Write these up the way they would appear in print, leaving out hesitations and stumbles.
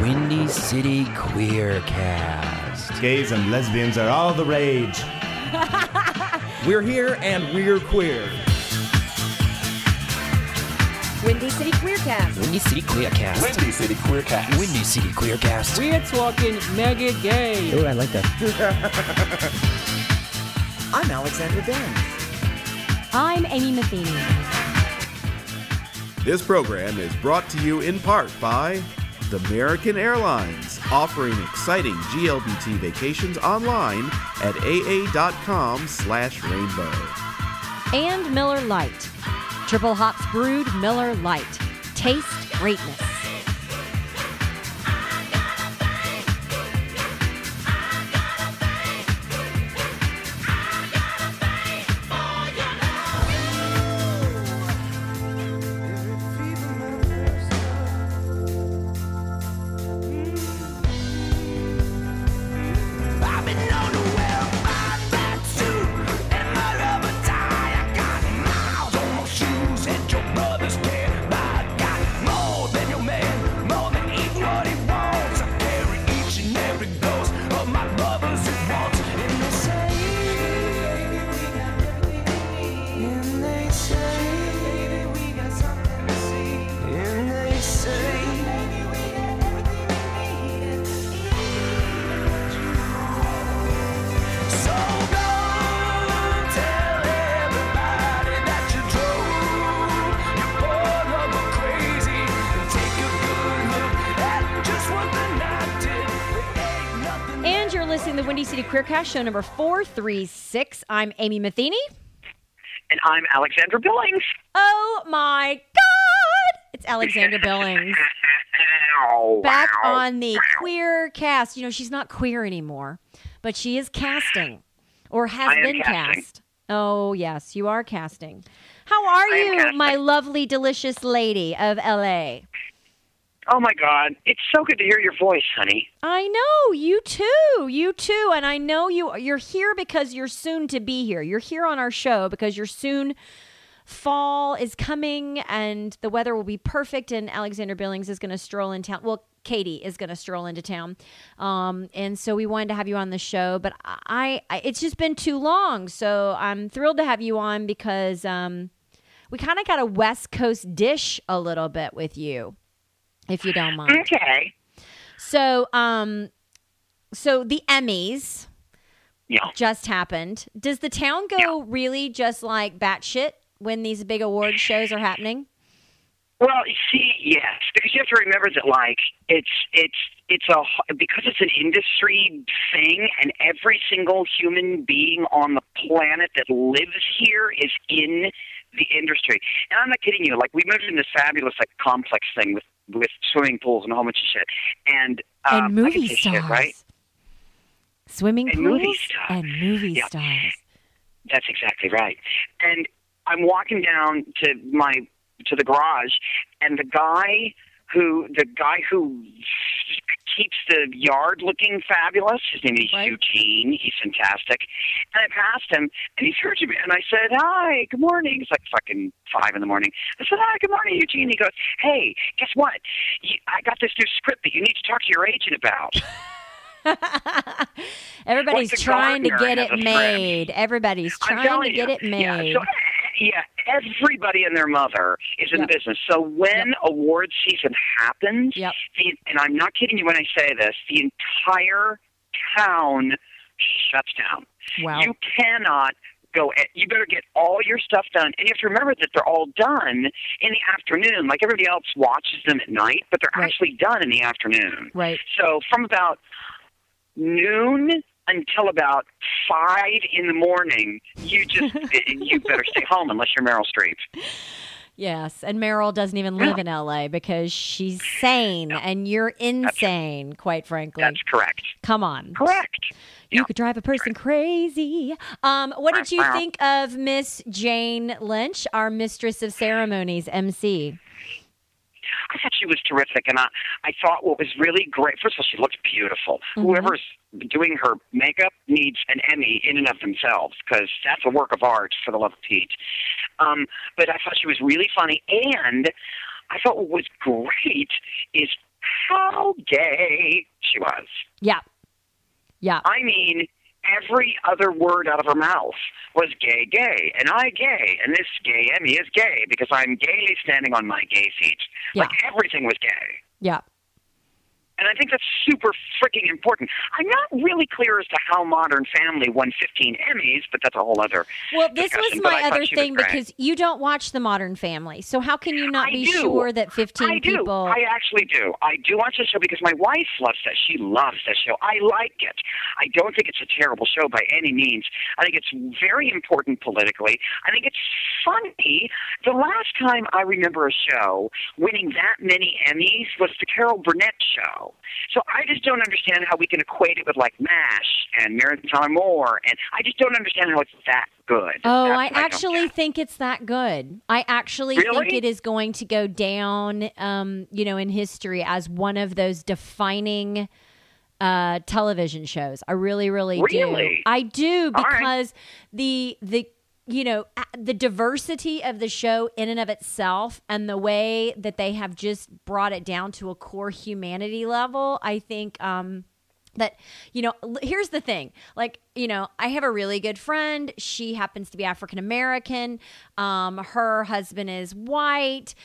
Windy City Queercast. Gays and lesbians are all the rage. We're here and we're queer. Windy City Queercast. Windy City Queercast. Windy City Queercast. Windy City Queercast. We're talking mega gay. Oh, I like that. I'm Alexander Billings. I'm Amy Matheny. This program is brought to you in part by American Airlines, offering exciting GLBT vacations online at aa.com/rainbow. And Miller Lite. Triple hops brewed Miller Lite. Taste greatness. The Windy City Queercast, show number 436. I'm Amy Matheny. And I'm Alexander Billings. Oh my God! It's Alexander Billings. Back on the queer cast. You know, she's not queer anymore, but she is casting, or has been cast. Oh, yes, you are casting. How are you, my lovely, delicious lady of L.A.? Oh, my God. It's so good to hear your voice, honey. I know. You too. You too. And I know you're here because you're soon to be here. You're here on our show because you're soon. Fall is coming and the weather will be perfect. And Alexander Billings is going to stroll in town. Well, Katie is going to stroll into town. And so we wanted to have you on the show. But it's just been too long. So I'm thrilled to have you on because we kind of got a West Coast dish a little bit with you. If you don't mind. Okay. So, so the Emmys just happened. Does the town go really just like batshit when these big award shows are happening? Well, you see, yes, because you have to remember that, like, because it's an industry thing, and every single human being on the planet that lives here is in the industry. And I'm not kidding you. Like, we moved in this fabulous, like, complex thing with swimming pools and a whole bunch of shit. And movie stars. Shit, right? Swimming and pools movie stars. And movie stars. That's exactly right. And I'm walking down to the garage, and the guy who keeps the yard looking fabulous, his name is Eugene. He's fantastic. And I passed him, and he turned to me, and I said, "Hi, good morning." It's like fucking 5 in the morning. I said, "Hi, good morning, Eugene." He goes, "Hey, guess what? I got this new script that you need to talk to your agent about." Everybody's trying to get it made. Everybody's trying to get it made. Yeah, everybody and their mother is in the business. So when award season happens, and I'm not kidding you when I say this, the entire town shuts down. Wow. You cannot go. You better get all your stuff done. And you have to remember that they're all done in the afternoon. Like everybody else watches them at night, but they're actually done in the afternoon. Right. So from about noon until about 5 in the morning, you better stay home unless you're Meryl Streep. Yes, and Meryl doesn't even live in L.A. because she's sane, and you're insane, quite frankly. That's correct. Come on. Correct. You could drive a person crazy. What did you think of Miss Jane Lynch, our Mistress of Ceremonies, MC? I thought she was terrific, and I thought what was really great, first of all, she looked beautiful. Mm-hmm. Whoever's doing her makeup needs an Emmy in and of themselves, because that's a work of art, for the love of Pete. But I thought she was really funny, and I thought what was great is how gay she was. Yeah. Yeah. I mean, every other word out of her mouth was gay, gay, and I gay, and this gay Emmy is gay because I'm gaily standing on my gay feet. Yeah. Like, everything was gay. Yeah. And I think that's super freaking important. I'm not really clear as to how Modern Family won 15 Emmys, but that's a whole other Well, this discussion. was But my I thought other she was thing great. because you don't watch The Modern Family. So how can you not I be do. sure that 15 I do. people... I actually do. I do watch the show because my wife loves that. She loves that show. I like it. I don't think it's a terrible show by any means. I think it's very important politically. I think it's funny. The last time I remember a show winning that many Emmys was the Carol Burnett show. So I just don't understand how we can equate it with like MASH and Mary Tyler Moore, and I just don't understand how it's that good. Oh, That's I what don't actually get. think it's that good. I actually Really? think it is going to go down, in history as one of those defining television shows. I really, really do. Really? I do All right. because the diversity of the show in and of itself and the way that they have just brought it down to a core humanity level, I think that, here's the thing. Like, I have a really good friend. She happens to be African American. Her husband is white.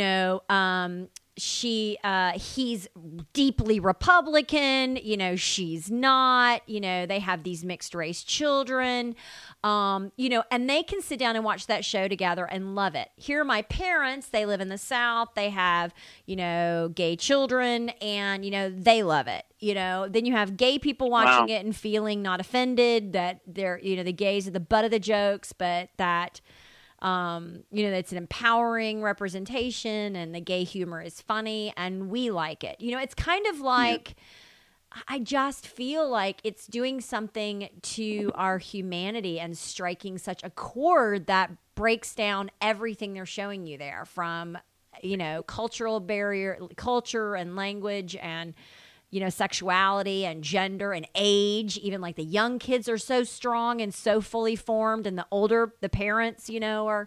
He's deeply Republican, she's not, they have these mixed race children, and they can sit down and watch that show together and love it. Here are my parents, they live in the South, they have, gay children and, they love it. Then you have gay people watching it and feeling not offended that they're, the gays are the butt of the jokes, but that, it's an empowering representation and the gay humor is funny and we like it. It's kind of like, I just feel like it's doing something to our humanity and striking such a chord that breaks down everything they're showing you there from, cultural barrier, culture and language and, sexuality and gender and age. Even like the young kids are so strong and so fully formed, and the parents, are.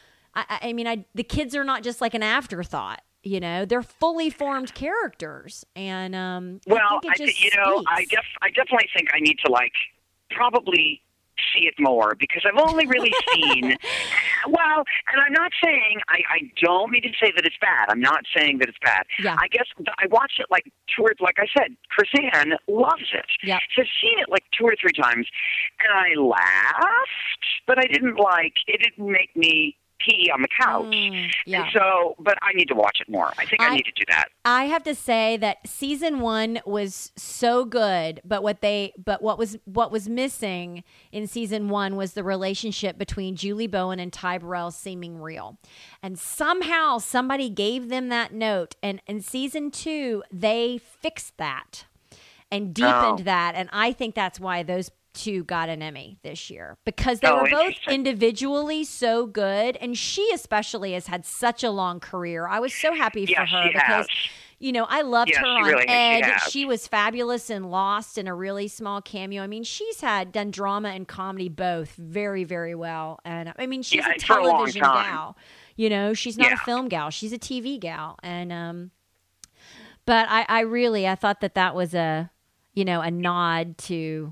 The kids are not just like an afterthought. They're fully formed characters, and Well, I think it just I definitely think I need to probably see it more because I've only really seen. Well, and I'm not saying I don't mean to say that it's bad. I'm not saying that it's bad. Yeah. I guess I watched it like I said, Chrisanne loves it. Yeah. So I've seen it like 2 or 3 times, and I laughed, but it didn't make me pee on the couch. yeah. And so, but I need to watch it more. I think I need to do that. I have to say that season 1 was so good, but what was missing in season 1 was the relationship between Julie Bowen and Ty Burrell seeming real. And somehow somebody gave them that note, and in season 2 they fixed that and deepened that, and I think that's why those 2 got an Emmy this year, because they were both individually so good, and she especially has had such a long career. I was so happy for her because I loved her on really Ed. She was fabulous in Lost in a really small cameo. She's done drama and comedy both very, very well, and she's a television gal. She's not a film gal; she's a TV gal, and but I thought that was a nod to.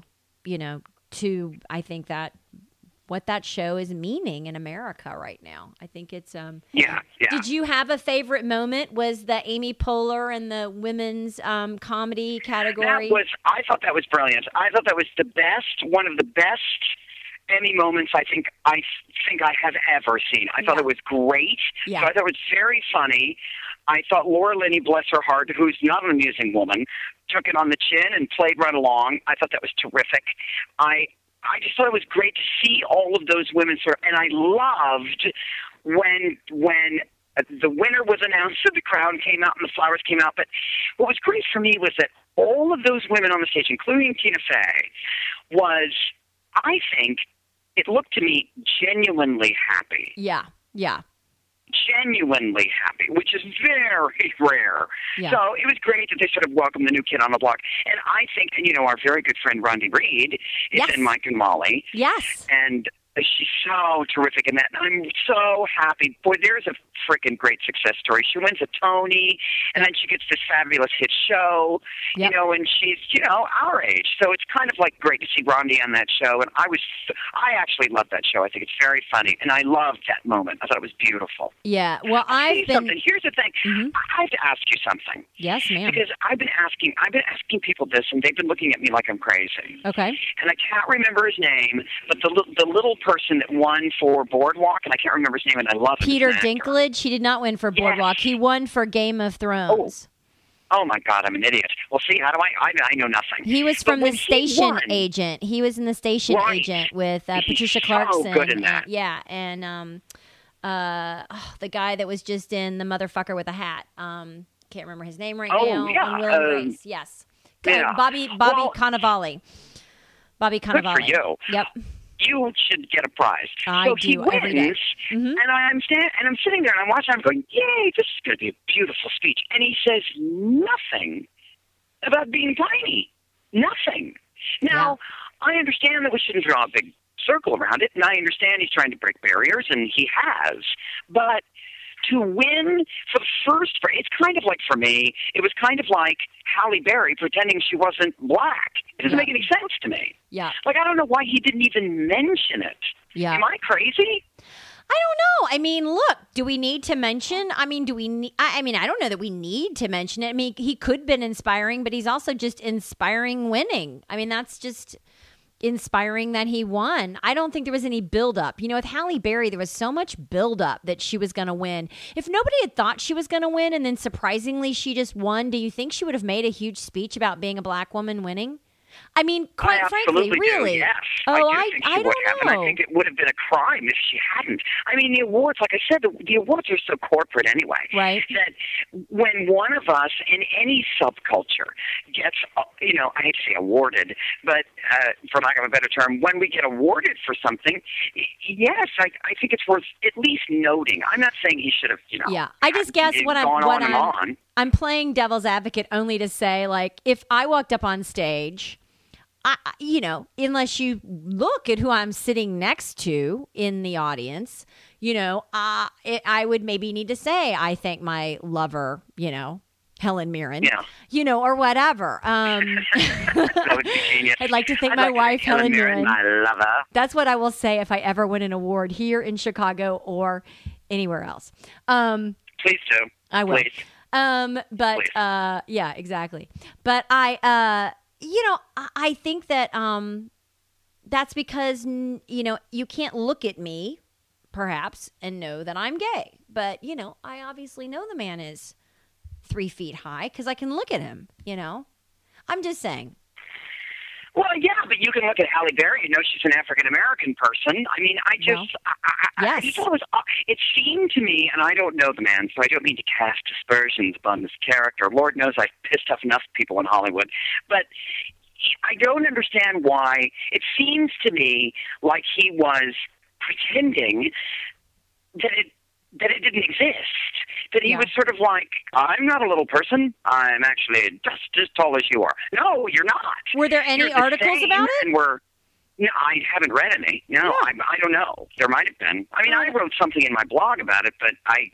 I think that what that show is meaning in America right now. I think it's Did you have a favorite moment? Was the Amy Poehler and the women's comedy category? I thought that was brilliant. I thought that was one of the best Emmy moments I think I have ever seen. I thought it was great. Yeah. So I thought it was very funny. I thought Laura Linney, bless her heart, who's not an amusing woman, took it on the chin and played right along. I thought that was terrific. I just thought it was great to see all of those women and I loved when the winner was announced and the crown came out and the flowers came out. But what was great for me was that all of those women on the stage, including Tina Fey, I think, it looked to me genuinely happy. Yeah. Genuinely happy, which is very rare. Yeah. So it was great that they sort of welcomed the new kid on the block. And I think, our very good friend Rondi Reed is in Mike and Molly. Yes. And She's so terrific in that. And I'm so happy. Boy, there's a freaking great success story. She wins a Tony, and then she gets this fabulous hit show, Yep. you know, and she's, you know, our age. So it's kind of like great to see Rondi on that show. And I actually love that show. I think it's very funny. And I loved that moment. I thought it was beautiful. Yeah. Well, Here's the thing. Mhm. I have to ask you something. Yes, ma'am. Because I've been asking people this, and they've been looking at me like I'm crazy. Okay. And I can't remember his name, but the little person that won for Boardwalk, and I can't remember his name, and I love him. Peter as an actor. Dinklage. He did not win for Boardwalk. Yes. He won for Game of Thrones. Oh my God, I'm an idiot. Well, see, how do I know nothing. He was But from when the he station won- agent. He was in the station Right. agent with He's Patricia so Clarkson. good in that. And the guy that was just in The Motherfucker with a Hat. Can't remember his name right Oh, now. yeah, On Will and Grace. Yes. yeah. Bobby Well, Cannavale. Bobby Cannavale. Good for you. Yep. You should get a prize. I so do he wins, every day. Mhm. and I'm sitting there and I'm watching. I'm going, "Yay! This is going to be a beautiful speech." And he says nothing about being tiny. Nothing. Now, I understand that we shouldn't draw a big circle around it, and I understand he's trying to break barriers, and he has. But to win for the first, it's kind of like, for me, it was kind of like Halle Berry pretending she wasn't black. It doesn't make any sense to me. Yeah. Like, I don't know why he didn't even mention it. Yeah. Am I crazy? I don't know. I mean, look, do we need to mention? I mean, do we need? I mean, I don't know that we need to mention it. I mean, he could have been inspiring, but he's also just inspiring winning. I mean, that's just inspiring that he won. I don't think there was any buildup. You know, with Halle Berry, there was so much buildup that she was going to win. If nobody had thought she was going to win and then surprisingly she just won, do you think she would have made a huge speech about being a black woman winning? I mean, quite I frankly, absolutely really. do, yes. Oh, I do think she would have, and I think it would have been a crime if she hadn't. I mean, the awards, like I said, the awards are so corporate anyway. Right. That when one of us in any subculture gets, you know, I hate to say awarded, but for lack of a better term, when we get awarded for something, yes, I think it's worth at least noting. I'm not saying he should have, you know. Yeah, I just guess I'm playing devil's advocate only to say, like, if I walked up on stage, you know, unless you look at who I'm sitting next to in the audience, you know, I would maybe need to say, I thank my lover, you know, Helen Mirren, you know, or whatever. That would be genius. I'd like to thank my wife, Helen Mirren. I love her. That's what I will say if I ever win an award here in Chicago or anywhere else. Please do. I will. Please. But yeah, exactly. But you know, I think that that's because, you know, you can't look at me, perhaps, and know that I'm gay. But, you know, I obviously know the man is 3 feet high because I can look at him, you know. I'm just saying. Well, yeah, but you can look at Halle Berry and know she's an African-American person. I mean, I just thought it seemed to me, and I don't know the man, so I don't mean to cast aspersions upon this character. Lord knows I've pissed off enough people in Hollywood. But I don't understand why. It seems to me like he was pretending that it didn't exist. That he was sort of like, I'm not a little person. I'm actually just as tall as you are. No, you're not. Were there any articles about it? And no, I haven't read any. No, I don't know. There might have been. I mean, I wrote something in my blog about it, but I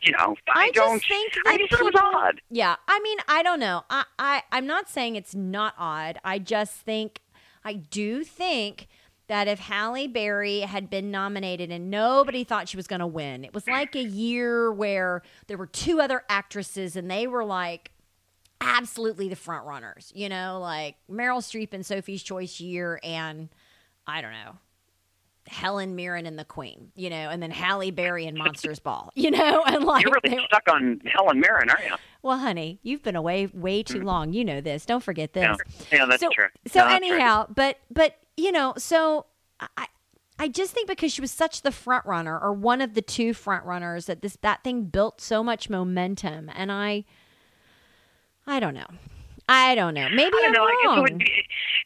just think that it was odd. Yeah, I mean, I don't know. I'm not saying it's not odd. I do think that if Halle Berry had been nominated and nobody thought she was going to win, it was like a year where there were 2 other actresses and they were like absolutely the front runners, you know, like Meryl Streep in Sophie's Choice year and I don't know, Helen Mirren and the Queen, you know, and then Halle Berry and Monsters Ball, you know, and like you're really stuck on Helen Mirren, aren't you? Well, honey, you've been away way too long. You know this. Don't forget this. Yeah, that's true. So anyhow, but you know, so I just think because she was such the front runner or one of the 2 front runners that thing built so much momentum, and I don't know. Maybe I don't know. I'm wrong. I guess it would be.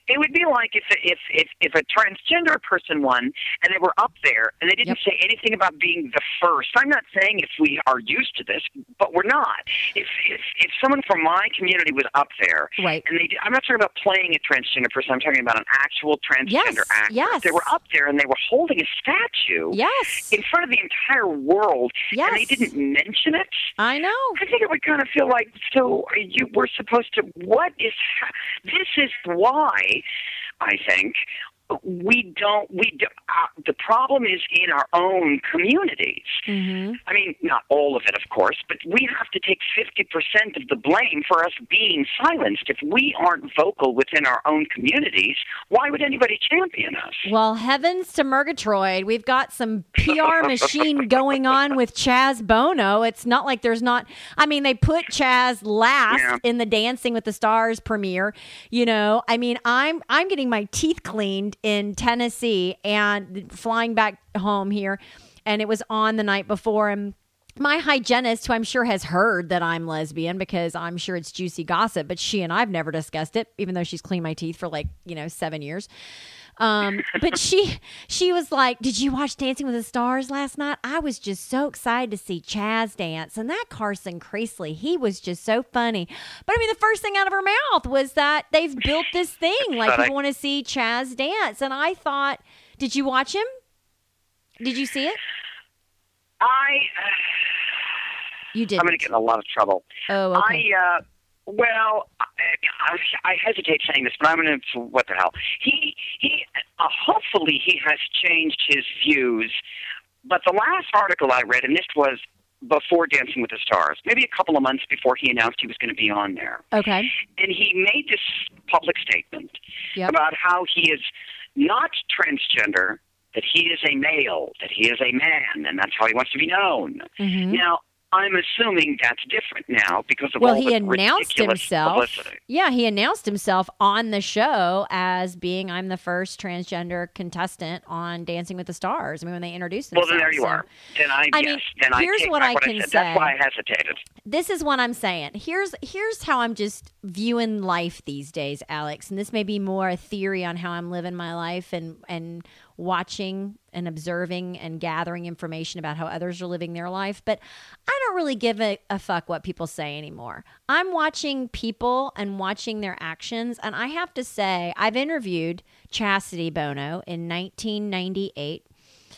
It would be like if a transgender person won and they were up there and they didn't say anything about being the first. I'm not saying if we are used to this, but we're not. If someone from my community was up there, right? And I'm not talking about playing a transgender person. I'm talking about an actual transgender actor. Yes. They were up there and they were holding a statue, in front of the entire world, and they didn't mention it. I know. I think it would kind of feel like, so you were supposed to. This is why I think we don't. The problem is in our own communities. Mm-hmm. I mean, not all of it, of course, but we have to take 50% of the blame for us being silenced. If we aren't vocal within our own communities, why would anybody champion us? Well, heavens to Murgatroyd. We've got some PR machine going on with Chaz Bono. It's not like there's not. I mean, they put Chaz last in the Dancing with the Stars premiere. You know, I mean, I'm getting my teeth cleaned in Tennessee and flying back home here, and it was on the night before, and my hygienist, who I'm sure has heard that I'm lesbian because I'm sure it's juicy gossip, but she and I've never discussed it, even though she's cleaned my teeth for 7 years. But she was like, did you watch Dancing with the Stars last night? I was just so excited to see Chaz dance. And that Carson Creasley, he was just so funny. But I mean, the first thing out of her mouth was that they've built this thing. Like, people want to see Chaz dance. And I thought, did you watch him? Did you see it? You did. I'm going to get in a lot of trouble. Oh, okay. I hesitate saying this, but I'm going to. What the hell? He hopefully he has changed his views. But the last article I read, and this was before Dancing with the Stars, maybe a couple of months before he announced he was going to be on there. Okay. And he made this public statement about how he is not transgender, that he is a male, that he is a man, and that's how he wants to be known. Mm-hmm. Now, I'm assuming that's different now because of all the announced ridiculous himself. publicity. Yeah, he announced himself on the show as being, I'm the first transgender contestant on Dancing with the Stars. I mean, when they introduced themselves. Well, then there you are. Then here's what I can say. That's why I hesitated. This is what I'm saying. Here's how I'm just viewing life these days, Alex. And this may be more a theory on how I'm living my life and watching and observing and gathering information about how others are living their life. But I don't really give a fuck what people say anymore. I'm watching people and watching their actions. And I have to say, I've interviewed Chastity Bono in 1998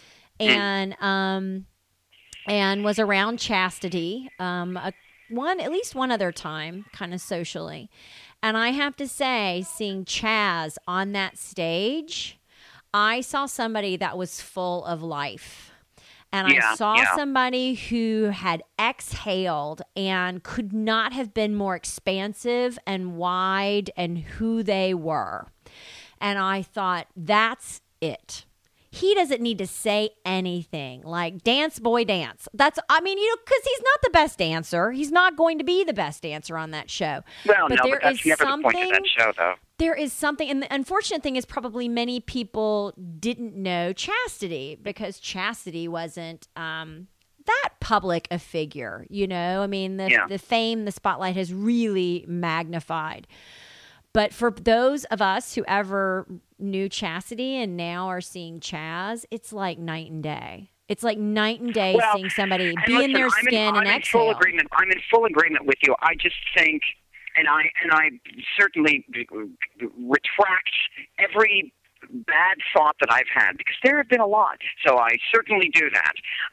and was around Chastity at least one other time, kind of socially. And I have to say, seeing Chaz on that stage, I saw somebody that was full of life. And I saw somebody who had exhaled and could not have been more expansive and wide and who they were. And I thought, that's it. He doesn't need to say anything like dance, boy, dance. Because he's not the best dancer. He's not going to be the best dancer on that show. Well, but that's never the point of that show, though. There is something, and the unfortunate thing is probably many people didn't know Chastity because Chastity wasn't that public a figure, you know? I mean, the fame, the spotlight has really magnified. But for those of us who ever knew Chastity and now are seeing Chaz, it's like night and day. It's like night and day seeing somebody be in their skin and exhale. I'm in full agreement with you. I just think, and I certainly retract every bad thought that I've had because there have been a lot. So I certainly do that.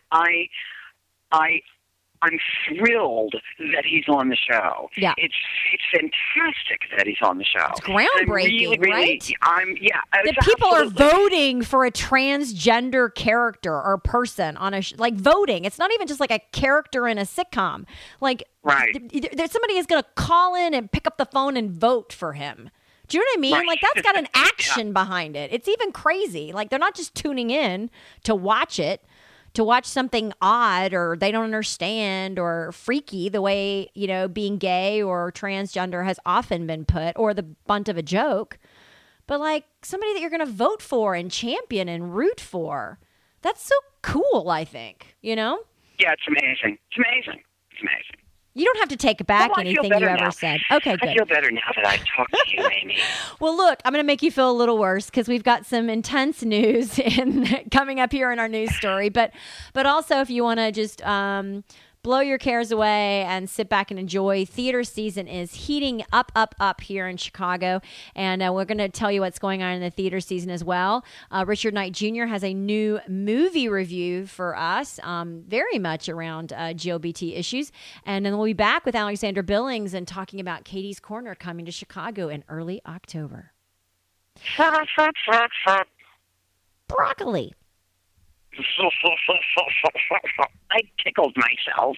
I'm thrilled that he's on the show. Yeah. It's fantastic that he's on the show. It's groundbreaking, right? The people are voting for a transgender character or person on voting. It's not even just like a character in a sitcom. Somebody is going to call in and pick up the phone and vote for him. Do you know what I mean? Right. Like, that's got an action behind it. It's even crazy. Like, they're not just tuning in to watch it, to watch something odd or they don't understand or freaky the way, you know, being gay or transgender has often been put, or the bunt of a joke. But like somebody that you're going to vote for and champion and root for. That's so cool, I think, you know? Yeah, it's amazing. It's amazing. You don't have to take back Oh, I feel anything better you ever now. said. Okay, good. I feel better now that I've talked to you, Amy. Well, look, I'm going to make you feel a little worse because we've got some intense news coming up here in our news story. But also, if you want to just blow your cares away and sit back and enjoy, theater season is heating up here in Chicago. And we're going to tell you what's going on in the theater season as well. Richard Knight Jr. has a new movie review for us, very much around GLBT issues. And then we'll be back with Alexander Billings and talking about Katie's Corner coming to Chicago in early October. Broccoli. I tickled myself.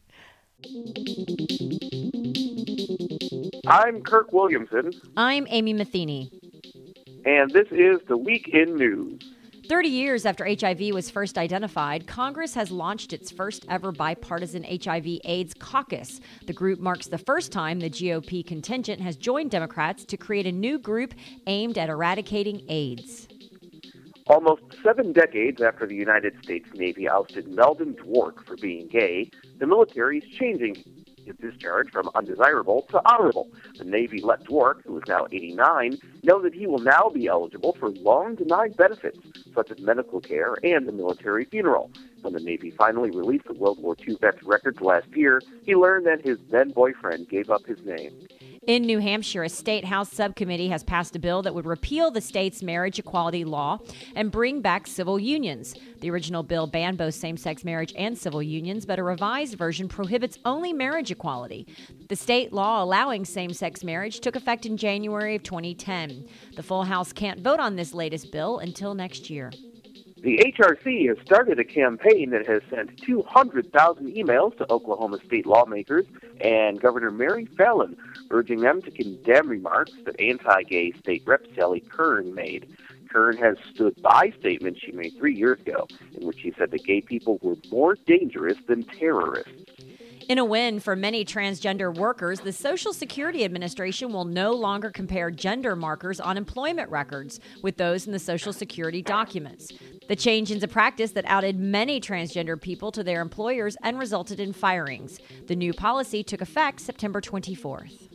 I'm Kirk Williamson, I'm Amy Matheny. and this is the Week in News. 30 years after HIV was first identified, Congress has launched its first ever bipartisan HIV/AIDS caucus. The group marks the first time the GOP contingent has joined Democrats to create a new group aimed at eradicating AIDS. Almost 7 decades after the United States Navy ousted Meldon Dwork for being gay, the military is changing his discharge from undesirable to honorable. The Navy let Dwork, who is now 89, know that he will now be eligible for long-denied benefits, such as medical care and a military funeral. When the Navy finally released the World War II vet's records last year, he learned that his then-boyfriend gave up his name. In New Hampshire, a state house subcommittee has passed a bill that would repeal the state's marriage equality law and bring back civil unions. The original bill banned both same-sex marriage and civil unions, but a revised version prohibits only marriage equality. The state law allowing same-sex marriage took effect in January of 2010. The full House can't vote on this latest bill until next year. The HRC has started a campaign that has sent 200,000 emails to Oklahoma state lawmakers and Governor Mary Fallin, urging them to condemn remarks that anti-gay state rep Sally Kern made. Kern has stood by statements she made 3 years ago, in which she said that gay people were more dangerous than terrorists. In a win for many transgender workers, the Social Security Administration will no longer compare gender markers on employment records with those in the Social Security documents. The change is a practice that outed many transgender people to their employers and resulted in firings. The new policy took effect September 24th.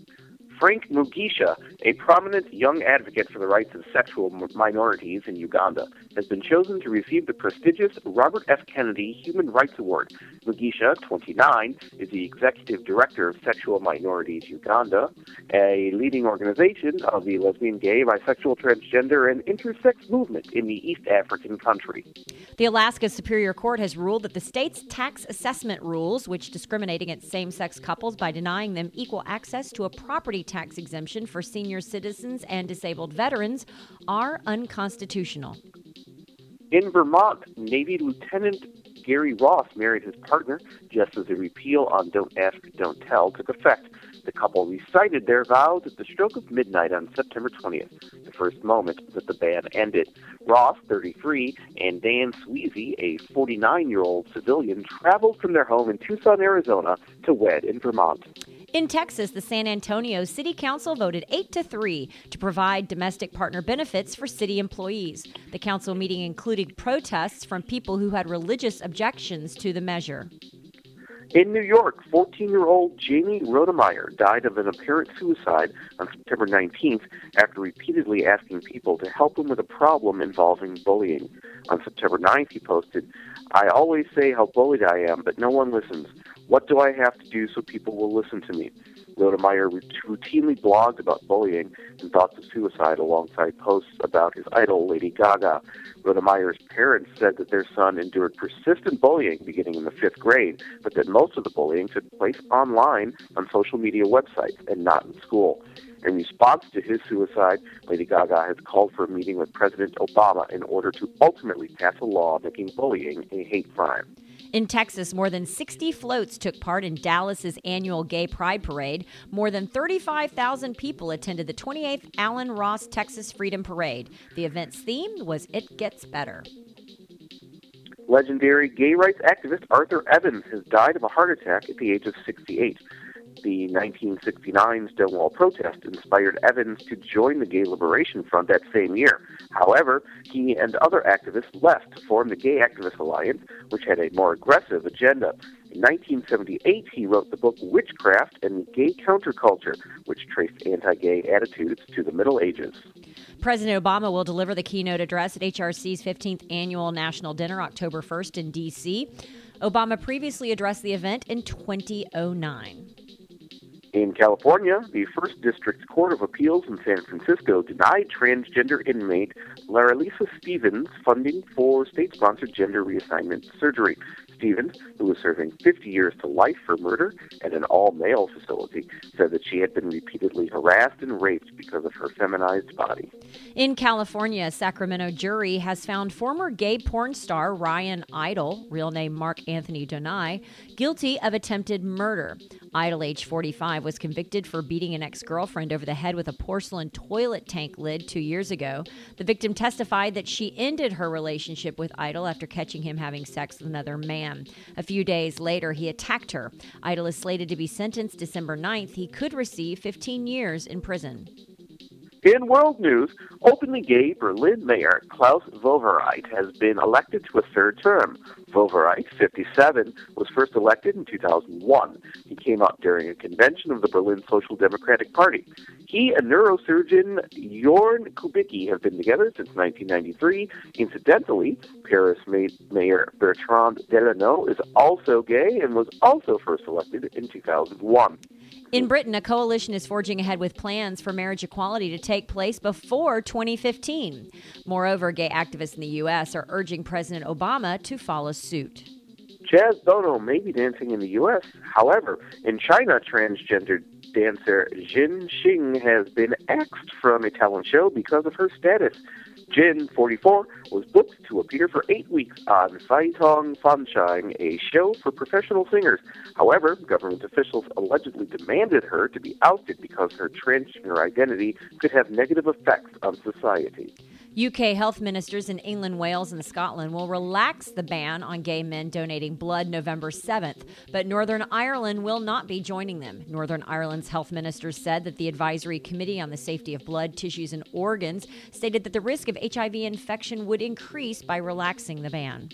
Frank Mugisha, a prominent young advocate for the rights of sexual minorities in Uganda, has been chosen to receive the prestigious Robert F. Kennedy Human Rights Award. Mugisha, 29, is the executive director of Sexual Minorities Uganda, a leading organization of the lesbian, gay, bisexual, transgender, and intersex movement in the East African country. The Alaska Superior Court has ruled that the state's tax assessment rules, which discriminate against same-sex couples by denying them equal access to a property tax exemption for senior citizens and disabled veterans, are unconstitutional. In Vermont, Navy Lieutenant Gary Ross married his partner just as the repeal on Don't Ask, Don't Tell took effect. The couple recited their vows at the stroke of midnight on September 20th, the first moment that the ban ended. Ross, 33, and Dan Sweezy, a 49-year-old civilian, traveled from their home in Tucson, Arizona, to wed in Vermont. In Texas, the San Antonio City Council voted 8-3 to provide domestic partner benefits for city employees. The council meeting included protests from people who had religious objections to the measure. In New York, 14-year-old Jamie Rodemeyer died of an apparent suicide on September 19th after repeatedly asking people to help him with a problem involving bullying. On September 9th, he posted, "I always say how bullied I am, but no one listens. What do I have to do so people will listen to me?" Rodemeyer routinely blogged about bullying and thoughts of suicide alongside posts about his idol, Lady Gaga. Rodemeyer's parents said that their son endured persistent bullying beginning in the 5th grade, but that most of the bullying took place online on social media websites and not in school. In response to his suicide, Lady Gaga has called for a meeting with President Obama in order to ultimately pass a law making bullying a hate crime. In Texas, more than 60 floats took part in Dallas's annual Gay Pride Parade. More than 35,000 people attended the 28th Allen Ross Texas Freedom Parade. The event's theme was It Gets Better. Legendary gay rights activist Arthur Evans has died of a heart attack at the age of 68. The 1969 Stonewall protest inspired Evans to join the Gay Liberation Front that same year. However, he and other activists left to form the Gay Activist Alliance, which had a more aggressive agenda. In 1978, he wrote the book Witchcraft and Gay Counterculture, which traced anti-gay attitudes to the Middle Ages. President Obama will deliver the keynote address at HRC's 15th Annual National Dinner October 1st in D.C. Obama previously addressed the event in 2009. In California, the First District Court of Appeals in San Francisco denied transgender inmate Laralisa Stevens funding for state-sponsored gender reassignment surgery. Stevens, who was serving 50 years to life for murder at an all-male facility, said that she had been repeatedly harassed and raped because of her feminized body. In California, a Sacramento jury has found former gay porn star Ryan Idle, real name Mark Anthony Donai, guilty of attempted murder. Idle, age 45, was convicted for beating an ex-girlfriend over the head with a porcelain toilet tank lid 2 years ago. The victim testified that she ended her relationship with Idle after catching him having sex with another man. A few days later, he attacked her. Idle is slated to be sentenced December 9th. He could receive 15 years in prison. In world news, openly gay Berlin Mayor Klaus Wowereit has been elected to a third term. Wowereit, 57, was first elected in 2001. He came up during a convention of the Berlin Social Democratic Party. He and neurosurgeon Jorn Kubicki have been together since 1993. Incidentally, Paris Mayor Bertrand Delanoë is also gay and was also first elected in 2001. In Britain, a coalition is forging ahead with plans for marriage equality to take place before 2015. Moreover, gay activists in the U.S. are urging President Obama to follow suit. Jazz Bono may be dancing in the U.S. However, in China, transgender dancer Jin Xing has been axed from a talent show because of her status. Jin, 44, was booked to appear for 8 weeks on Sai Tong Fanshine, a show for professional singers. However, government officials allegedly demanded her to be ousted because her transgender identity could have negative effects on society. UK health ministers in England, Wales, and Scotland will relax the ban on gay men donating blood November 7th, but Northern Ireland will not be joining them. Northern Ireland's health ministers said that the Advisory Committee on the Safety of Blood, Tissues, and Organs stated that the risk of HIV infection would increase by relaxing the ban.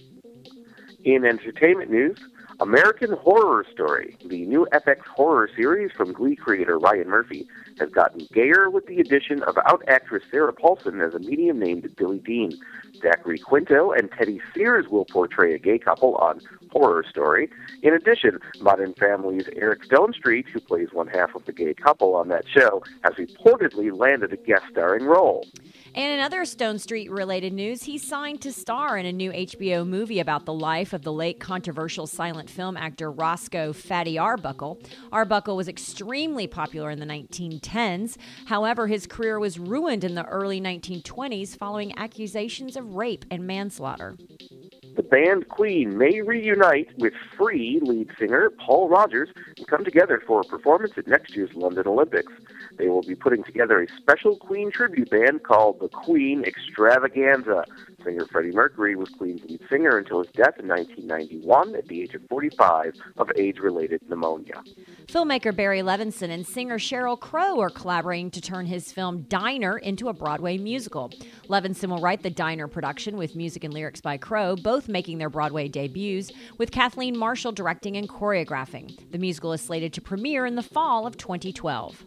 In entertainment news, American Horror Story, the new FX horror series from Glee creator Ryan Murphy, has gotten gayer with the addition of out actress Sarah Paulson as a medium named Billy Dean. Zachary Quinto and Teddy Sears will portray a gay couple on Horror Story. In addition, Modern Family's Eric Stonestreet, who plays one half of the gay couple on that show, has reportedly landed a guest starring role. And in other Stonestreet-related news, he signed to star in a new HBO movie about the life of the late controversial silent film actor Roscoe Fatty Arbuckle. Arbuckle was extremely popular in the 1910s. However, his career was ruined in the early 1920s following accusations of rape and manslaughter. The band Queen may reunite with Free lead singer Paul Rodgers and come together for a performance at next year's London Olympics. They will be putting together a special Queen tribute band called the Queen Extravaganza. Singer Freddie Mercury was Queen's lead singer until his death in 1991 at the age of 45 of age-related pneumonia. Filmmaker Barry Levinson and singer Sheryl Crow are collaborating to turn his film Diner into a Broadway musical. Levinson will write the Diner production with music and lyrics by Crow, both making their Broadway debuts, with Kathleen Marshall directing and choreographing. The musical is slated to premiere in the fall of 2012.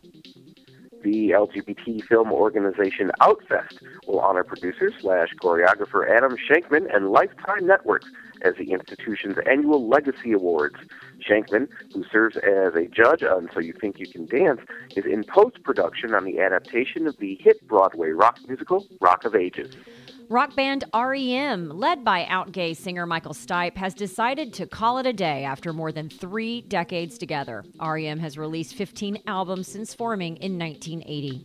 The LGBT film organization Outfest will honor producer/choreographer Adam Shankman and Lifetime Networks as the institution's annual Legacy Awards. Shankman, who serves as a judge on So You Think You Can Dance, is in post-production on the adaptation of the hit Broadway rock musical Rock of Ages. Rock band REM, led by out-gay singer Michael Stipe, has decided to call it a day after more than 3 decades together. REM has released 15 albums since forming in 1980.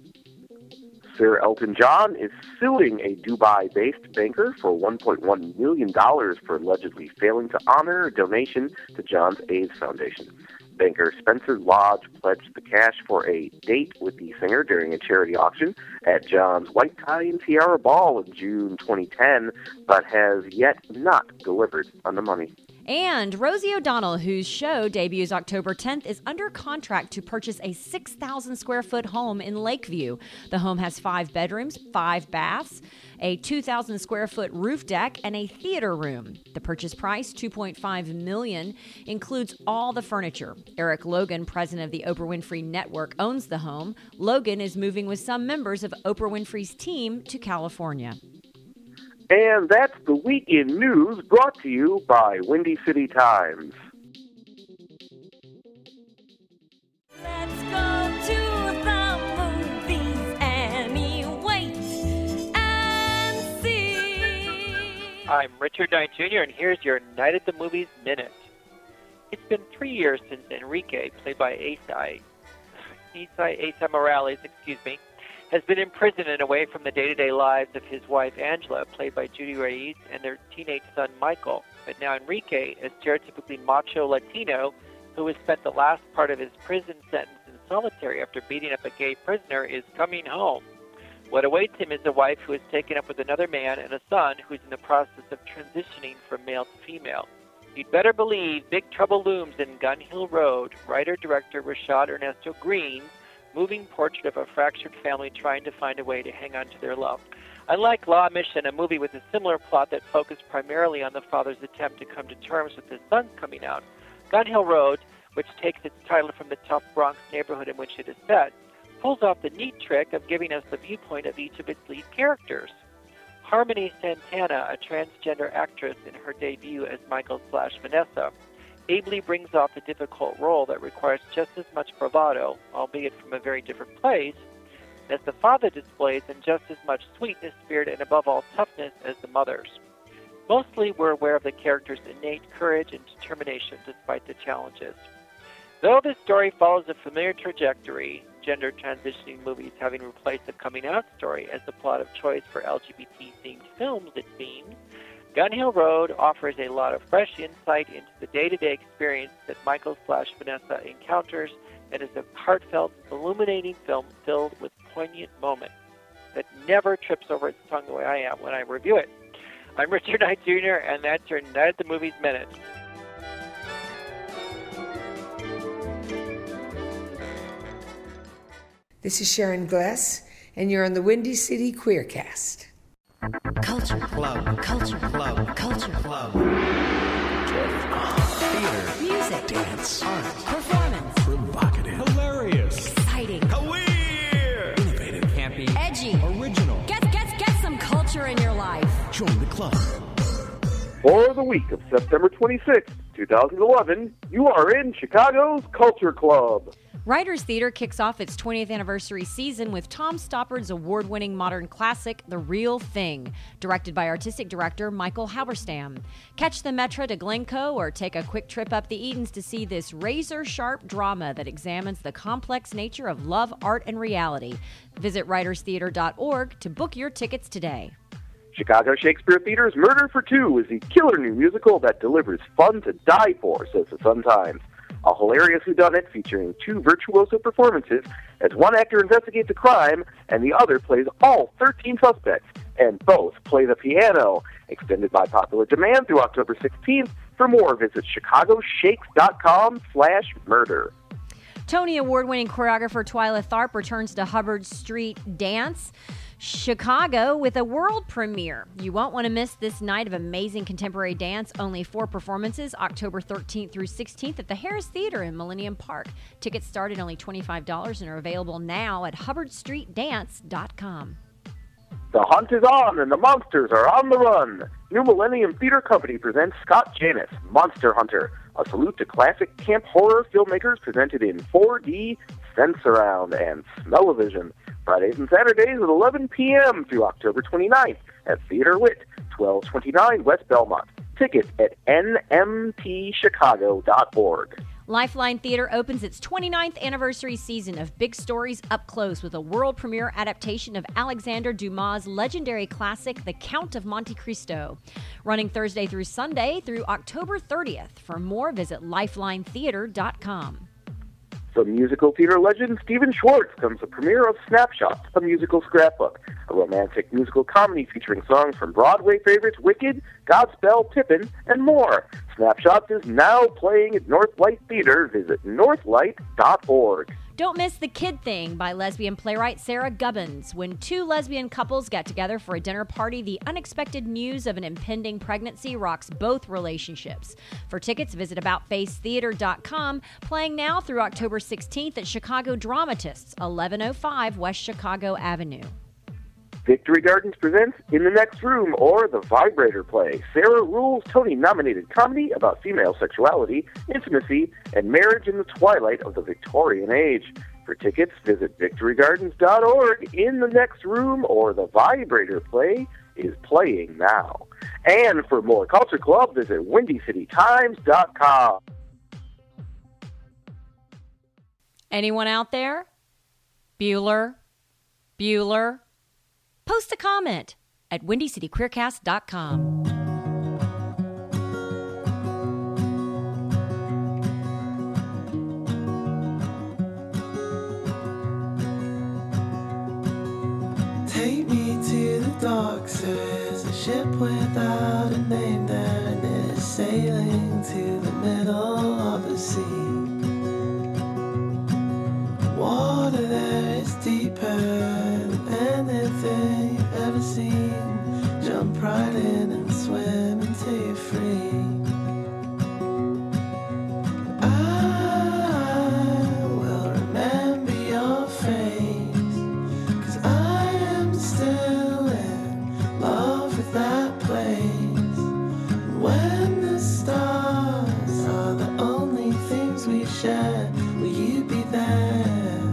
Sir Elton John is suing a Dubai-based banker for $1.1 million for allegedly failing to honor a donation to John's AIDS Foundation. Banker Spencer Lodge pledged the cash for a date with the singer during a charity auction at John's White Tie and Tiara Ball in June 2010, but has yet not delivered on the money. And Rosie O'Donnell, whose show debuts October 10th, is under contract to purchase a 6,000 square foot home in Lakeview. The home has 5 bedrooms, 5 baths, a 2,000 square foot roof deck, and a theater room. The purchase price, $2.5 million, includes all the furniture. Eric Logan, president of the Oprah Winfrey Network, owns the home. Logan is moving with some members of Oprah Winfrey's team to California. And that's the Week in News, brought to you by Windy City Times. Let's go to the movies and wait and see. I'm Richard Knight Jr., and here's your Night at the Movies Minute. It's been 3 years since Enrique, played by Asa Morales, has been imprisoned and away from the day-to-day lives of his wife, Angela, played by Judy Reyes, and their teenage son, Michael. But now Enrique, a stereotypically macho Latino who has spent the last part of his prison sentence in solitary after beating up a gay prisoner, is coming home. What awaits him is a wife who is taken up with another man and a son who is in the process of transitioning from male to female. You'd better believe big trouble looms in Gun Hill Road, writer-director Rashad Ernesto Green's moving portrait of a fractured family trying to find a way to hang on to their love. Unlike Law Mission, a movie with a similar plot that focused primarily on the father's attempt to come to terms with his son's coming out, Gun Hill Road, which takes its title from the tough Bronx neighborhood in which it is set, pulls off the neat trick of giving us the viewpoint of each of its lead characters. Harmony Santana, a transgender actress in her debut as Michael/Vanessa, ably brings off a difficult role that requires just as much bravado, albeit from a very different place, as the father displays, and just as much sweetness, spirit, and above all toughness as the mother's. Mostly we're aware of the character's innate courage and determination despite the challenges. Though this story follows a familiar trajectory, gender transitioning movies having replaced the coming out story as the plot of choice for LGBT-themed films, it seems, Gun Hill Road offers a lot of fresh insight into the day-to-day experience that Michael/Vanessa encounters, and is a heartfelt, illuminating film filled with poignant moments that never trips over its tongue the way I am when I review it. I'm Richard Knight Jr., and that's your Night at the Movies Minute. This is Sharon Glass, and you're on the Windy City Queercast. Culture Club. Culture Club. Culture Club. Theater. Music. Dance. Art. Performance. Provocative. Hilarious. Exciting. Weird. Innovative. Campy. Edgy. Original. Get some culture in your life. Join the club. For the week of September 26, 2011, you are in Chicago's Culture Club. Writers Theater kicks off its 20th anniversary season with Tom Stoppard's award-winning modern classic, The Real Thing, directed by artistic director Michael Halberstam. Catch the Metro to Glencoe or take a quick trip up the Edens to see this razor-sharp drama that examines the complex nature of love, art, and reality. Visit writerstheater.org to book your tickets today. Chicago Shakespeare Theater's Murder for Two is the killer new musical that delivers fun to die for, says the Sun-Times. A hilarious whodunit featuring 2 virtuoso performances as one actor investigates a crime and the other plays all 13 suspects, and both play the piano. Extended by popular demand through October 16th. For more, visit chicagoshakes.com/murder. Tony Award-winning choreographer Twyla Tharp returns to Hubbard Street Dance Chicago with a world premiere. You won't want to miss this night of amazing contemporary dance. Only 4 performances, October 13th through 16th at the Harris Theater in Millennium Park. Tickets start at only $25 and are available now at hubbardstreetdance.com. The hunt is on and the monsters are on the run. New Millennium Theater Company presents Scott Janus, Monster Hunter, a salute to classic camp horror filmmakers presented in 4D, Sensurround, and Smell-O-Vision. Fridays and Saturdays at 11 p.m. through October 29th at Theater Wit, 1229 West Belmont. Tickets at nmtchicago.org. Lifeline Theater opens its 29th anniversary season of Big Stories Up Close with a world premiere adaptation of Alexander Dumas' legendary classic, The Count of Monte Cristo. Running Thursday through Sunday through October 30th. For more, visit lifelinetheater.com. From musical theater legend Stephen Schwartz comes the premiere of Snapshots, a musical scrapbook. a romantic musical comedy featuring songs from Broadway favorites Wicked, Godspell, Pippin, and more. Snapshots is now playing at Northlight Theater. Visit northlight.org. Don't miss The Kid Thing by lesbian playwright Sarah Gubbins. When two lesbian couples get together for a dinner party, the unexpected news of an impending pregnancy rocks both relationships. For tickets, visit AboutFaceTheater.com. Playing now through October 16th at Chicago Dramatists, 1105 West Chicago Avenue. Victory Gardens presents In the Next Room, or The Vibrator Play. Sarah Rule's Tony-nominated comedy about female sexuality, intimacy, and marriage in the twilight of the Victorian Age. For tickets, visit victorygardens.org. In the Next Room, or The Vibrator Play, is playing now. And for more Culture Club, visit WindyCityTimes.com. Anyone out there? Bueller? Post a comment at WindyCityQueercast.com. Take me to the docks, there's a ship without a name there, and it is sailing to the middle of the sea. Water there is deeper than anything you've ever seen. Jump right in and swim until you're free. I will remember your face, 'cause I am still in love with that place. When the stars are the only things we share, will you be there?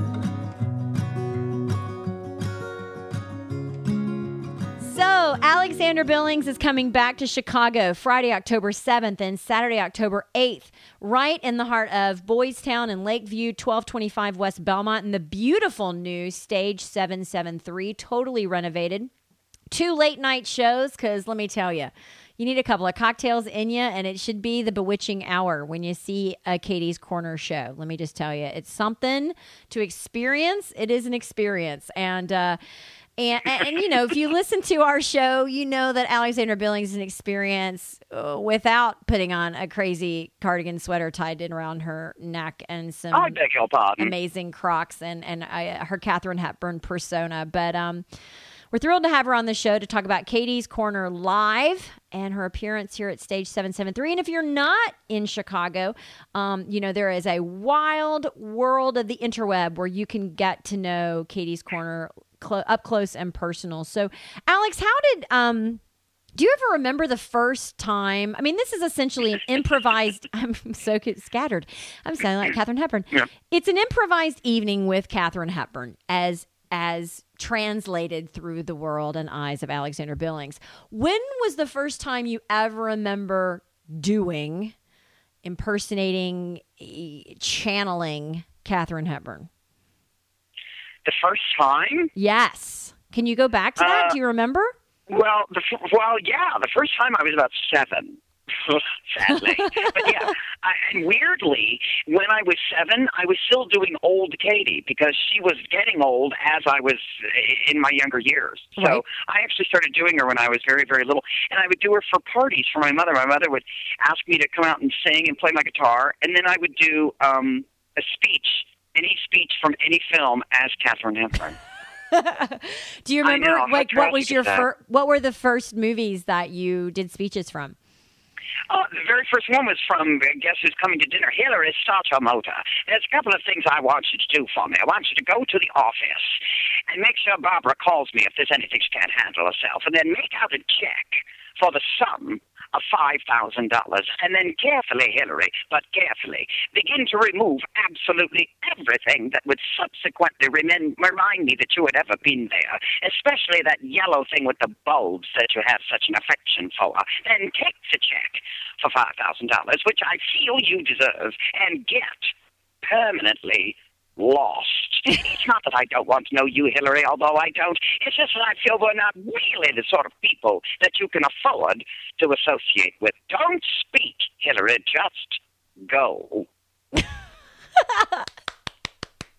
So, Alexander Billings is coming back to Chicago Friday, October 7th and Saturday, October 8th, right in the heart of Boys Town and Lakeview, 1225 West Belmont, in the beautiful new Stage 773, totally renovated. 2 late-night shows, because let me tell you, you need a couple of cocktails in you, and it should be the bewitching hour when you see a Katie's Corner show. Let me just tell you, it's something to experience. It is an experience, and you know, if you listen to our show, you know that Alexander Billings is an experience without putting on a crazy cardigan sweater tied in around her neck and some I beg your pardon. amazing Crocs and her Katharine Hepburn persona. But we're thrilled to have her on the show to talk about Katie's Corner Live and her appearance here at Stage 773. And if you're not in Chicago, you know, there is a wild world of the interweb where you can get to know Katie's Corner up close and personal. So, Alex, how did do you ever remember the first time? I mean, this is essentially an improvised. I'm so scattered. I'm sounding like Katharine Hepburn. Yeah. It's an improvised evening with Katharine Hepburn as translated through the world and eyes of Alexander Billings. When was the first time you ever remember impersonating, channeling Katharine Hepburn? The first time? Yes. Can you go back to that? Do you remember? Well, yeah. The first time I was about 7. Sadly. But yeah, and weirdly, when I was 7, I was still doing old Katie because she was getting old as I was in my younger years. So right. I actually started doing her when I was very, very little. And I would do her for parties for my mother. My mother would ask me to come out and sing and play my guitar. And then I would do a speech, any speech from any film as Katharine Hepburn. Do you remember what were the first movies that you did speeches from? Oh, the very first one was from Guess Who's Coming to Dinner. Hillary, start your motor. There's a couple of things I want you to do for me. I want you to go to the office and make sure Barbara calls me if there's anything she can't handle herself, and then make out a check for the sum of $5,000. And then carefully, Hillary, but carefully, begin to remove absolutely everything that would subsequently remind me that you had ever been there, especially that yellow thing with the bulbs that you have such an affection for. Then take the check for $5,000, which I feel you deserve, and get permanently lost. It's not that I don't want to know you, Hillary, although I don't. It's just that I feel we're not really the sort of people that you can afford to associate with. Don't speak, Hillary. Just go.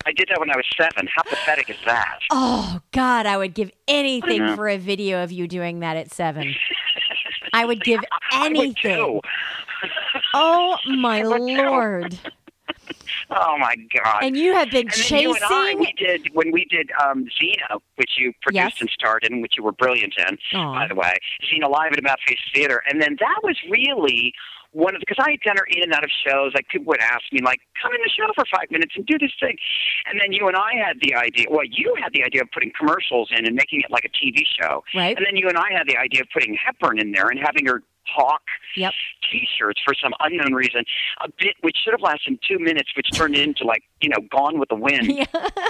I did that when I was 7. How pathetic is that? Oh, God, I would give anything Mhm. for a video of you doing that at 7. I would give anything. I would too. Oh, my Lord. Oh my God! And you have been and then chasing. You and I, when we did Xena, which you produced Yes. and starred in, which you were brilliant in, Aw. by the way. Xena Live at About Face Theater, and then that was really one of because I had done her in and out of shows. Like people would ask me, like, come in the show for 5 minutes and do this thing, and then you and I had the idea. Well, you had the idea of putting commercials in and making it like a TV show, Right. And then you and I had the idea of putting Hepburn in there and having her hawk Yep. T-shirts for some unknown reason, a bit which should have lasted 2 minutes, which turned into like Gone with the Wind. Yeah.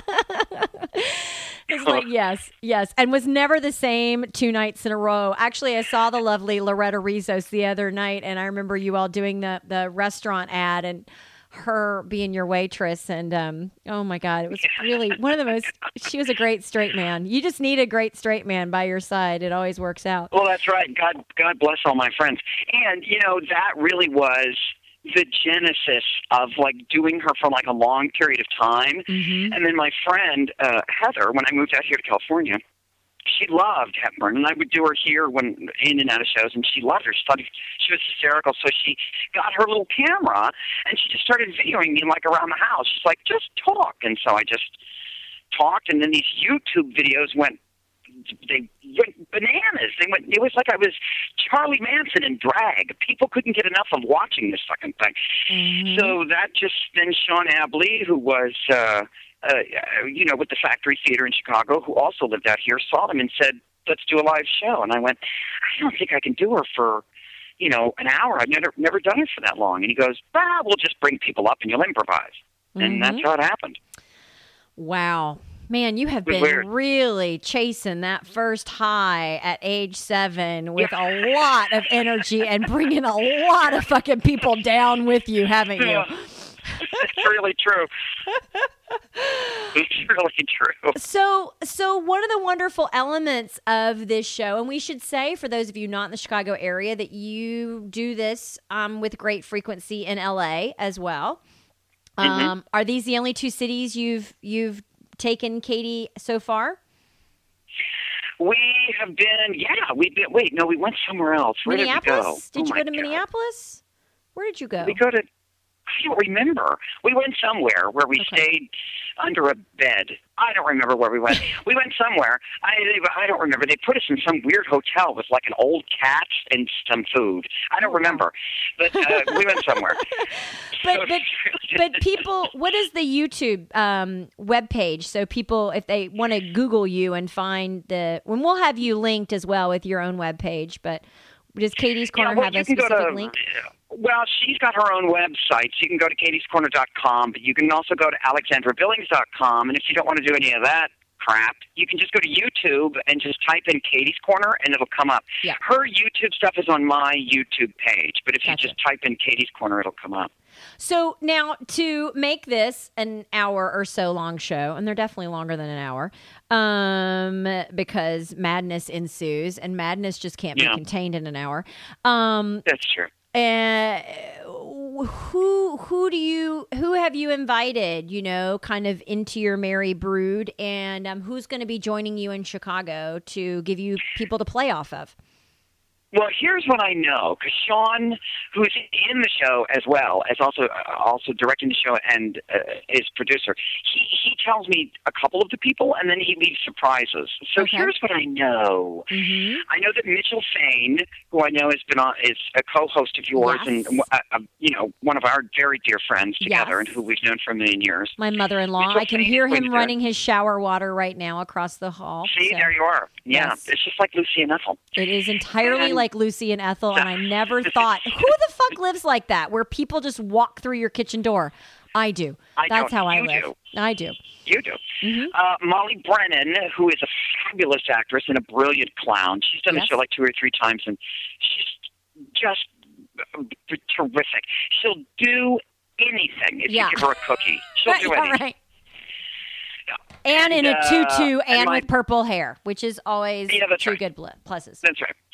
It's like, yes. And was never the same 2 nights in a row. Actually, I saw the lovely Loretta Rizos the other night, and I remember you all doing the restaurant ad and her being your waitress. And oh my God, it was really one of the most, she was a great straight man. You just need a great straight man by your side. It always works out. Well, that's right. God bless all my friends. And, that really was the genesis of like doing her for like a long period of time. Mm-hmm. And then my friend, Heather, when I moved out here to California, she loved Hepburn, and I would do her here when in and out of shows, and she loved her. She thought she was hysterical, so she got her little camera, and she just started videoing me like around the house. She's like, just talk. And so I just talked, and then these YouTube videos went bananas. It was like I was Charlie Manson in drag. People couldn't get enough of watching this fucking thing. Mm-hmm. So then Sean Abley, who was with the Factory Theater in Chicago, who also lived out here, saw them and said, let's do a live show. And I went, I don't think I can do her for, an hour. I've never done it for that long. And he goes, we'll just bring people up and you'll improvise. Mm-hmm. And that's how it happened. Wow. Man, you have been really chasing that first high at age 7 with a lot of energy and bringing a lot of fucking people down with you, haven't you? Yeah. It's really true. It's really true. So one of the wonderful elements of this show, and we should say for those of you not in the Chicago area that you do this with great frequency in LA as well. Mm-hmm. Are these the only 2 cities you've taken Katie so far? We have been, we went somewhere else. Where Minneapolis? did we go? Did you go to God. Minneapolis? Where did you go? We go to, I don't remember. We went somewhere where we stayed under a bed. I don't remember where we went. We went somewhere. I don't remember. They put us in some weird hotel with like an old cat and some food. I don't remember. But we went somewhere. But people, what is the YouTube webpage? So people, if they want to Google you and find when we'll have you linked as well with your own webpage, but does Katie's Corner have a specific link? Well, she's got her own website, so you can go to katiescorner.com, but you can also go to alexandrabillings.com, and if you don't want to do any of that crap, you can just go to YouTube and just type in Katie's Corner, and it'll come up. Yeah. Her YouTube stuff is on my YouTube page, but if you just type in Katie's Corner, it'll come up. So now to make this an hour or so long show, and they're definitely longer than an hour, because madness ensues, and madness just can't be contained in an hour. That's true. Who have you invited, kind of into your merry brood, and who's going to be joining you in Chicago to give you people to play off of? Well, here's what I know, because Sean, who's in the show as well as also directing the show and is producer, he tells me a couple of the people, and then he leaves surprises. So here's what I know. Mm-hmm. I know that Mitchell Fain, who I know is a co-host of yours, and one of our very dear friends together, and who we've known for a million years. My mother-in-law. Mitchell I can Fain hear is him running his shower water right now across the hall. See, there you are. Yeah, Yes. It's just like Lucy and Ethel. It is entirely like Lucy and Ethel, and I never thought, who the fuck lives like that, where people just walk through your kitchen door? I do. That's how I live. I do. You do. Mm-hmm. Molly Brennan, who is a fabulous actress and a brilliant clown. She's done the show like 2 or 3 times, and she's just terrific. She'll do anything if you give her a cookie. She'll do anything. Right. And in a tutu and with purple hair, which is always two good pluses. That's right.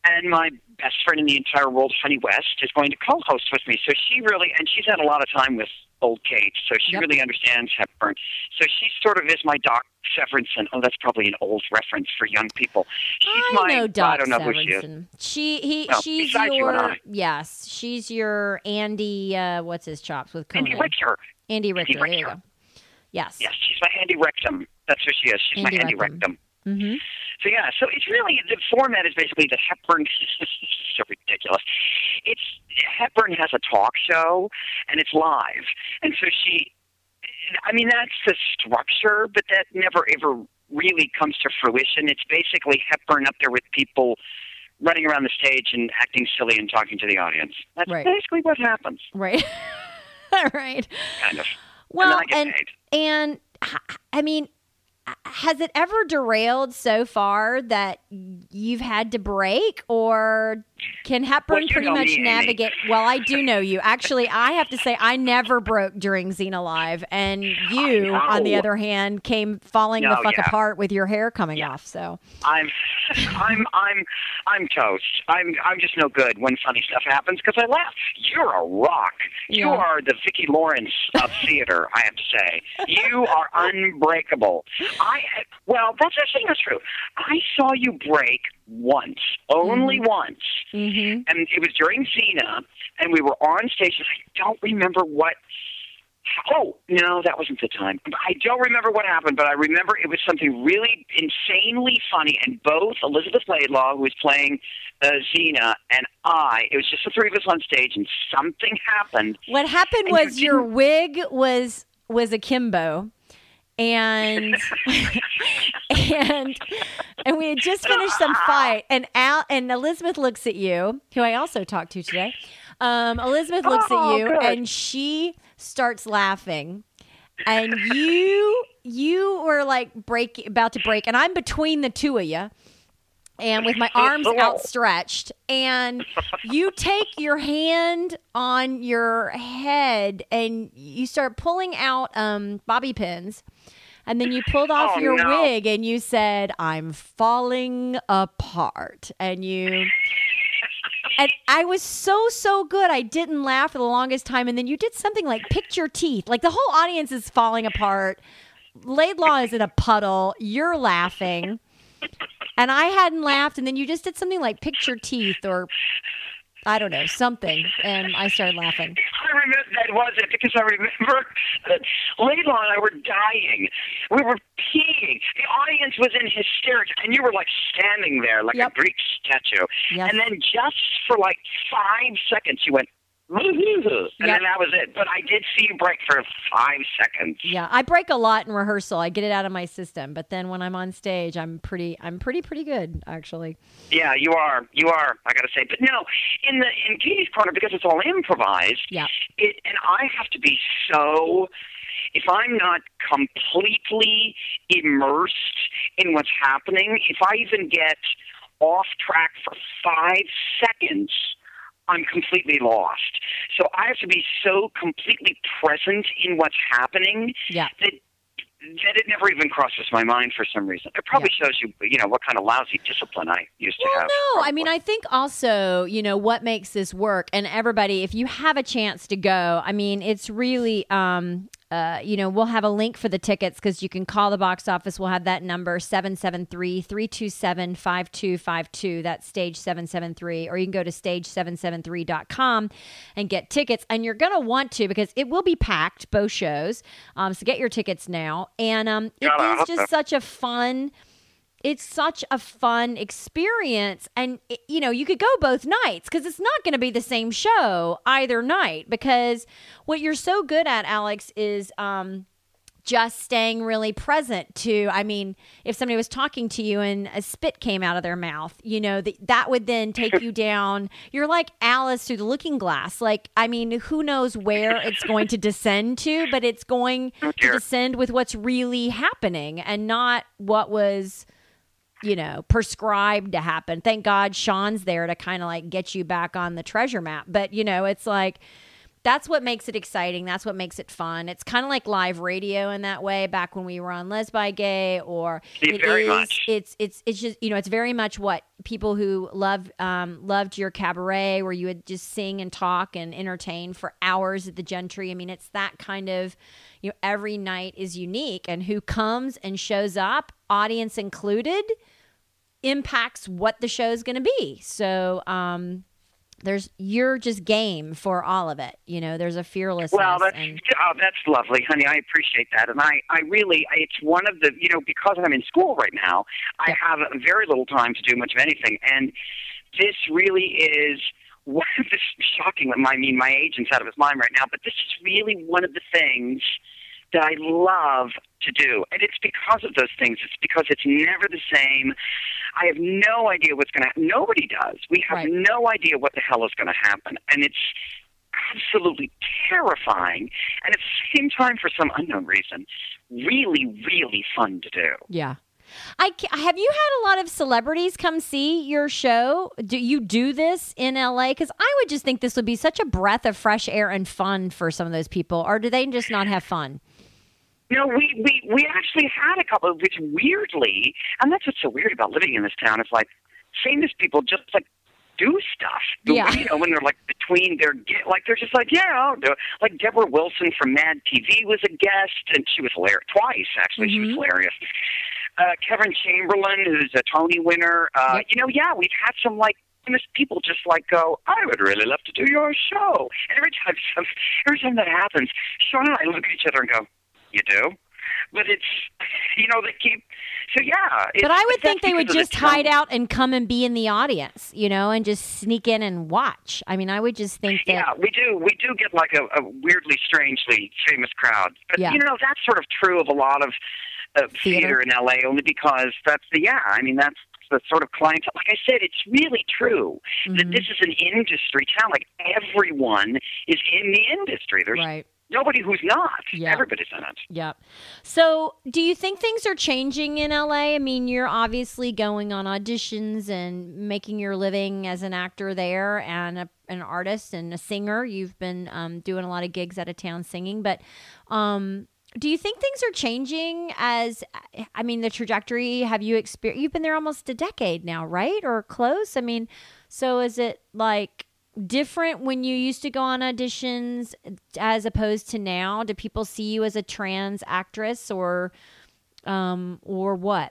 And my best friend in the entire world, Honey West, is going to co-host with me. So she's had a lot of time with old Kate, so she really understands Hepburn. So she sort of is my Doc Severinsen. Oh, that's probably an old reference for young people. I know Doc I don't know who she is. She's besides you and I. yes, she's your Andy. What's his chops with Conan? Andy Richter. Andy Richter. There you go. Yes. Yes, she's my Andy Rectum. That's who she is. She's my Andy Rectum. Mm-hmm. So it's really, the format is basically that Hepburn, so ridiculous. Hepburn has a talk show, and it's live. And so that's the structure, but that never ever really comes to fruition. It's basically Hepburn up there with people running around the stage and acting silly and talking to the audience. That's basically what happens. Right. Right. Kind of. Well, and then I get paid. And I mean, has it ever derailed so far that you've had to break, or can Hepburn pretty much navigate? Well, I do know you. Actually, I have to say I never broke during Xena Live, and you, on the other hand, came falling the fuck apart with your hair coming off. So I'm toast. I'm just no good when funny stuff happens because I laugh. You're a rock. You are the Vicki Lawrence of theater. I have to say, you are unbreakable. Well, that's actually not true. I saw you break once, only once, and it was during Xena, and we were on stage, and I don't remember what. Oh, no, that wasn't the time. I don't remember what happened, but I remember it was something really insanely funny, and both Elizabeth Laidlaw, who was playing Xena, and it was just the three of us on stage, and something happened. What happened was your wig was akimbo. And and we had just finished some fight, and Elizabeth looks at you, who I also talked to today. Elizabeth looks at you, and she starts laughing, and you were like about to break, and I'm between the two of you, and with my arms outstretched, and you take your hand on your head, and you start pulling out bobby pins. And then you pulled off your wig and you said, "I'm falling apart." And I was so good. I didn't laugh for the longest time. And then you did something like picked your teeth. Like the whole audience is falling apart. Laidlaw is in a puddle. You're laughing. And I hadn't laughed. And then you just did something like picked your teeth or I don't know, something. And I started laughing. I remember that was it because I remember that Laidlaw and I were dying. We were peeing. The audience was in hysterics, and you were like standing there like a Greek statue. Yes. And then just for like 5 seconds, you went, and then that was it. But I did see you break for 5 seconds. Yeah, I break a lot in rehearsal. I get it out of my system, but then when I'm on stage, I'm pretty good actually. Yeah, you are. I got to say, but no, in Katie's Corner, because it's all improvised. Yeah. And I have to be so. If I'm not completely immersed in what's happening, if I even get off track for 5 seconds, I'm completely lost. So I have to be so completely present in what's happening that it never even crosses my mind for some reason. It probably shows you, what kind of lousy discipline I used to have. No, probably. I mean, I think also, what makes this work, and everybody, if you have a chance to go, I mean, it's really, we'll have a link for the tickets because you can call the box office. We'll have that number, 773-327-5252. That's Stage 773. Or you can go to stage773.com and get tickets. And you're going to want to because it will be packed, both shows. So get your tickets now. And it is just such a fun... It's such a fun experience. And, you could go both nights because it's not going to be the same show either night because what you're so good at, Alex, is just staying really present to, I mean, if somebody was talking to you and a spit came out of their mouth, that would then take you down. You're like Alice through the looking glass. Like, I mean, who knows where it's going to descend to, but it's going to descend with what's really happening and not what was... prescribed to happen. Thank God Sean's there to kind of like get you back on the treasure map. But, it's like, That's what makes it exciting. That's what makes it fun. It's kind of like live radio in that way. Back when we were on Les By Gay, or it's just, you know, it's very much what people who loved your cabaret, where you would just sing and talk and entertain for hours at the Gentry. I mean, it's that kind of, you know, every night is unique, and who comes and shows up, audience included, impacts what the show is going to be. So, you're just game for all of it. You know, there's a fearlessness. Well, that's lovely, honey. I appreciate that. And I really, it's one of the, you know, because I'm in school right now, I have very little time to do much of anything. And this really is one of the shocking, I mean, my agent's out of his mind right now, but this is really one of the things that I love to do. And it's because of those things. It's because it's never the same. I have no idea what's going to happen. Nobody does. We have no idea what the hell is going to happen. And it's absolutely terrifying. And at the same time, for some unknown reason, really, really fun to do. Yeah. Have you had a lot of celebrities come see your show? Do you do this in LA? Because I would just think this would be such a breath of fresh air and fun for some of those people. Or do they just not have fun? No, we actually had a couple, which weirdly, and that's what's so weird about living in this town. It's like famous people just like do stuff. Yeah. You know, when they're like between their, like they're just like, yeah, I'll do it. Like Deborah Wilson from Mad TV was a guest, and she was hilarious twice. Actually, she was hilarious. Kevin Chamberlain, who's a Tony winner. You know, yeah, we've had some like famous people just like go, I would really love to do your show. And every time that happens, Sean and I look at each other and go, you do? But it's, you know, they keep, so yeah. But I would think they would just hide out and come and be in the audience, you know, and just sneak in and watch. I mean, I would just think that. Yeah, we do. We do get like a weirdly, strangely famous crowd. But, you know, that's sort of true of a lot of theater in LA, only because that's I mean, that's the sort of clientele. Like I said, it's really true that this is an industry town. Like everyone is in the industry. There's nobody who's not. Yeah. Everybody's in it. Yeah. So do you think things are changing in LA? I mean, you're obviously going on auditions and making your living as an actor there and an artist and a singer. You've been doing a lot of gigs out of town singing. But do you think things are changing as, I mean, the trajectory, have you experienced, you've been there almost a decade now, right? Or close? I mean, so is it like different when you used to go on auditions as opposed to now? Do people see you as a trans actress or what?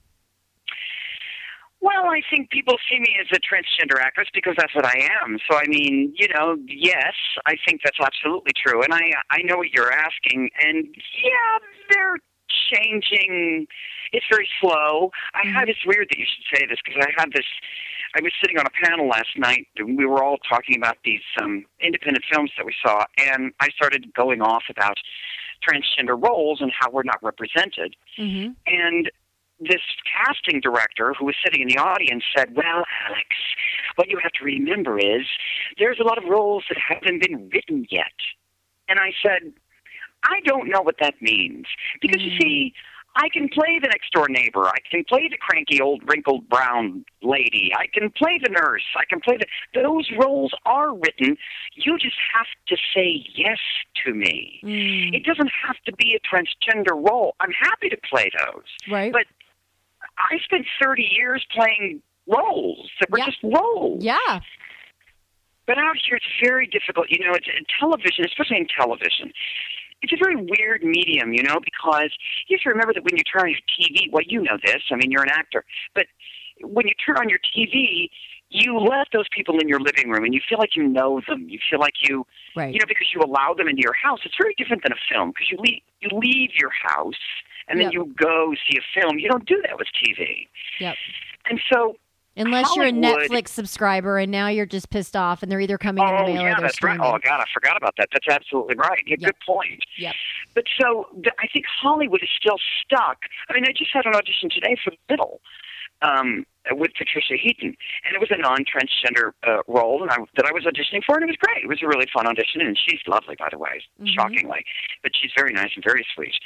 Well, I think people see me as a transgender actress because that's what I am. So, I mean, you know, yes, I think that's absolutely true. And I know what you're asking. And, yeah, they're changing. It's very slow. It's weird that you should say this because I was sitting on a panel last night. We were all talking about these independent films that we saw. And I started going off about transgender roles and how we're not represented. Mm-hmm. And this casting director who was sitting in the audience said, well, Alex, what you have to remember is there's a lot of roles that haven't been written yet. And I said, I don't know what that means. Because, you see, I can play the next-door neighbor. I can play the cranky old wrinkled brown lady. I can play the nurse. I can play those roles are written. You just have to say yes to me. It doesn't have to be a transgender role. I'm happy to play those. Right. But I spent 30 years playing roles that were just roles. Yeah. But out here, it's very difficult. You know, it's in television, especially in television. It's a very weird medium, you know, because you have to remember that when you turn on your TV, well, you know this. I mean, you're an actor. But when you turn on your TV, you let those people in your living room, and you feel like you know them. You feel like you know, because you allow them into your house. It's very different than a film because you leave your house, and then you go see a film. You don't do that with TV. Yep. And so unless Hollywood, you're a Netflix subscriber and now you're just pissed off and they're either coming in the mail or they're streaming. Right. Oh, God, I forgot about that. That's absolutely right. Yeah, good point. Yep. But so I think Hollywood is still stuck. I mean, I just had an audition today for Middle with Patricia Heaton, and it was a non-transgender role that I was auditioning for, and it was great. It was a really fun audition, and she's lovely, by the way, shockingly. But she's very nice and very sweet.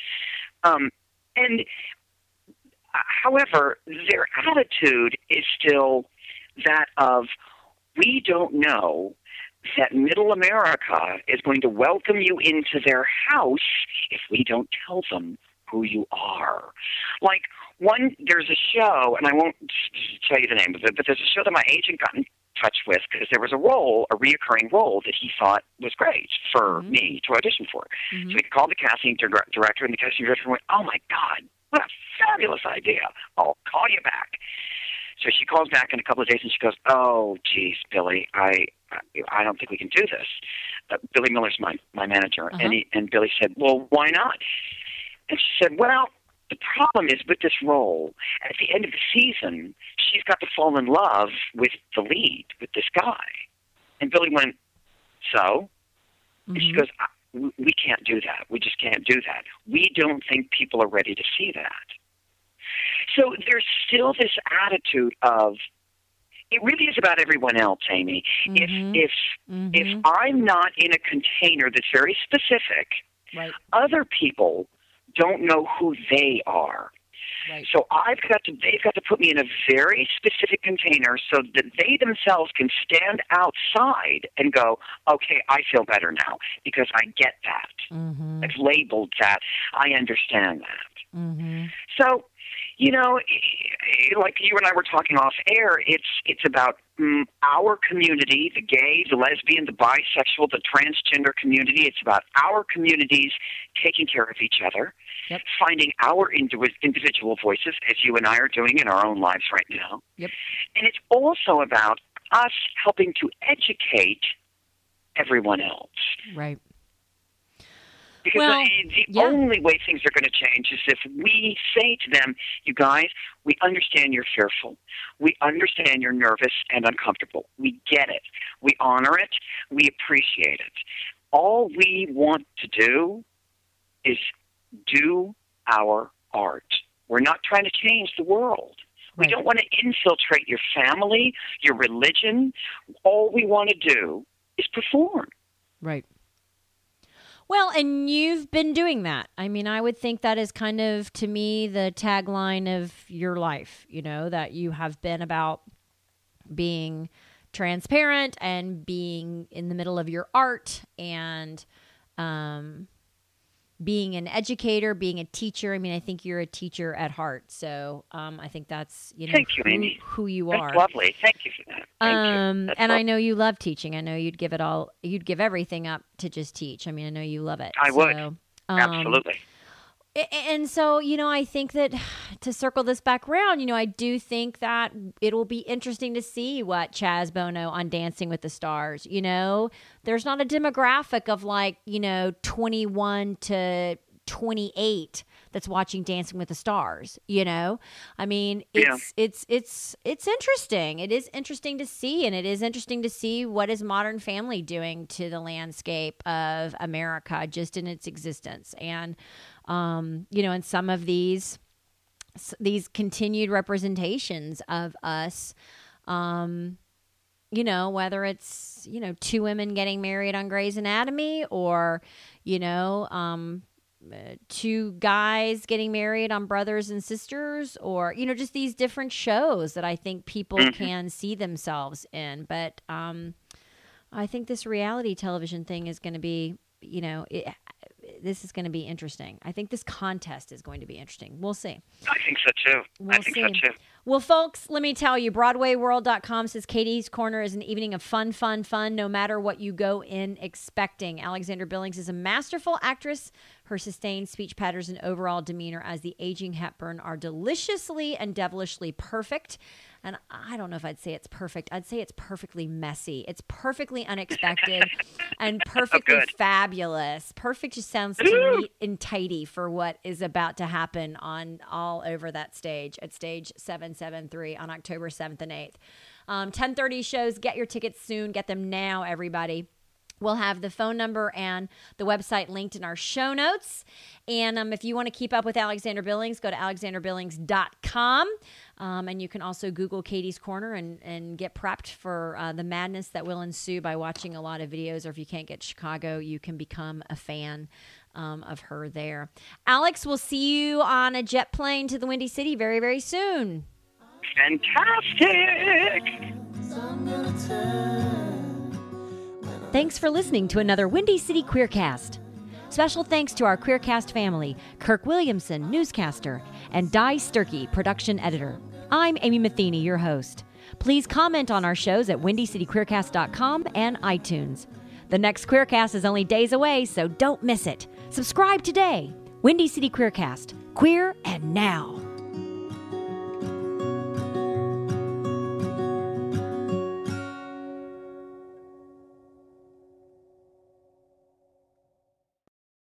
However, their attitude is still that of, we don't know that Middle America is going to welcome you into their house if we don't tell them who you are. Like, there's a show, and I won't tell you the name of it, but there's a show that my agent got in touch with because there was a reoccurring role that he thought was great for me to audition for. So he called the casting director, and the casting director went, "Oh my God, what a fabulous idea. I'll call you back." So she calls back in a couple of days, and she goes, "Oh, geez, Billy, I don't think we can do this." Billy Miller's my manager, and Billy said, "Well, why not?" And she said, "Well, the problem is with this role, at the end of the season, she's got to fall in love with the lead, with this guy." And Billy went, "So?" And she goes, "We can't do that. We just can't do that. We don't think people are ready to see that." So there's still this attitude of, it really is about everyone else, Amy. If I'm not in a container that's very specific, other people don't know who they are. So they've got to put me in a very specific container so that they themselves can stand outside and go, "Okay, I feel better now because I get that. I've labeled that. I understand that." So, you know, like you and I were talking off air, it's about our community, the gay, the lesbian, the bisexual, the transgender community. It's about our communities taking care of each other, finding our individual voices, as you and I are doing in our own lives right now. And it's also about us helping to educate everyone else. Right. Because the only way things are going to change is if we say to them, "You guys, we understand you're fearful. We understand you're nervous and uncomfortable. We get it. We honor it. We appreciate it. All we want to do is do our art. We're not trying to change the world. We don't want to infiltrate your family, your religion. All we want to do is perform." Right. Well, and you've been doing that. I mean, I would think that is kind of, to me, the tagline of your life, you know, that you have been about being transparent and being in the middle of your art and being an educator, being a teacher. I mean, I think you're a teacher at heart. So I think that's, you know, Thank you, Amy. who you That's are. lovely. Thank you for that. Thank you. And That's I lovely. know you love teaching. I know you'd give everything up to just teach. I mean, I know you love it. I would. So, Absolutely. And so, you know, I think that to circle this back around, you know, I do think that it will be interesting to see what Chaz Bono on Dancing with the Stars, you know, there's not a demographic of like, you know, 21 to 28 that's watching Dancing with the Stars, you know? I mean, it's interesting. It is interesting to see, and it is interesting to see what is Modern Family doing to the landscape of America just in its existence. And you know, and some of these continued representations of us, you know, whether it's, you know, two women getting married on Grey's Anatomy or, you know, two guys getting married on Brothers and Sisters, or, you know, just these different shows that I think people can see themselves in. But I think this reality television thing is going to be, you know, this is going to be interesting. I think this contest is going to be interesting. We'll see. I think so too. We'll see. Well, folks, let me tell you, BroadwayWorld.com says Katie's Corner is an evening of fun, no matter what you go in expecting. Alexandra Billings is a masterful actress. Her sustained speech patterns and overall demeanor as the aging Hepburn are deliciously and devilishly perfect. And I don't know if I'd say it's perfect. I'd say it's perfectly messy. It's perfectly unexpected and perfectly fabulous. Perfect just sounds too neat and tidy for what is about to happen on all over that stage at stage 773 on October 7th and 8th. 10:30 shows. Get your tickets soon. Get them now, everybody. We'll have the phone number and the website linked in our show notes. And if you want to keep up with Alexandra Billings, go to alexanderbillings.com. And you can also Google Katie's Corner and get prepped for the madness that will ensue by watching a lot of videos. Or if you can't get to Chicago, you can become a fan of her there. Alex, we'll see you on a jet plane to the Windy City very, very soon. Fantastic! I'm gonna turn when Thanks for listening to another Windy City Queercast. Special thanks to our Queercast family, Kirk Williamson, newscaster, and Di Sturkey, production editor. I'm Amy Matheny, your host. Please comment on our shows at WindyCityQueercast.com and iTunes. The next Queercast is only days away, so don't miss it. Subscribe today. Windy City Queercast. Queer and now.